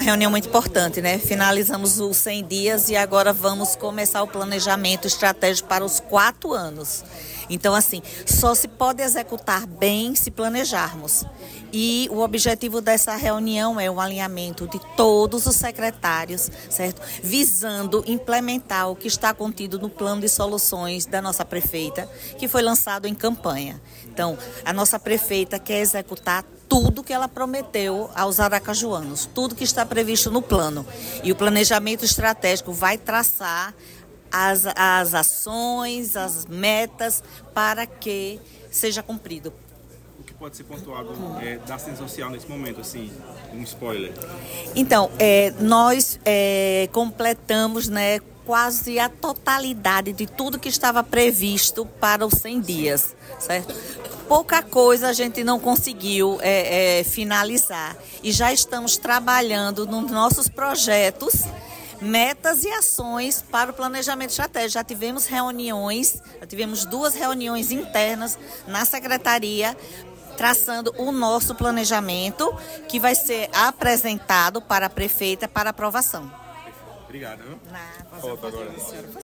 reunião muito importante, né? Finalizamos os 100 dias e agora vamos começar o planejamento estratégico para os 4 anos. Então, assim, só se pode executar bem se planejarmos. E o objetivo dessa reunião é o alinhamento de todos os secretários, certo? Visando implementar o que está contido no plano de soluções da nossa prefeita, que foi lançado em campanha. Então, a nossa prefeita quer executar tudo que ela prometeu aos aracajuanos, tudo que está previsto no plano. E o planejamento estratégico vai traçar as ações, as metas para que seja cumprido. O que pode ser pontuado da assistência social nesse momento, assim, um spoiler? Então, nós completamos, né, quase a totalidade de tudo que estava previsto para os 100 dias, certo? Pouca coisa a gente não conseguiu finalizar e já estamos trabalhando nos nossos projetos, metas e ações para o planejamento estratégico. Já tivemos 2 reuniões internas na secretaria, traçando o nosso planejamento, que vai ser apresentado para a prefeita para aprovação. Obrigado. Nada. Volta agora.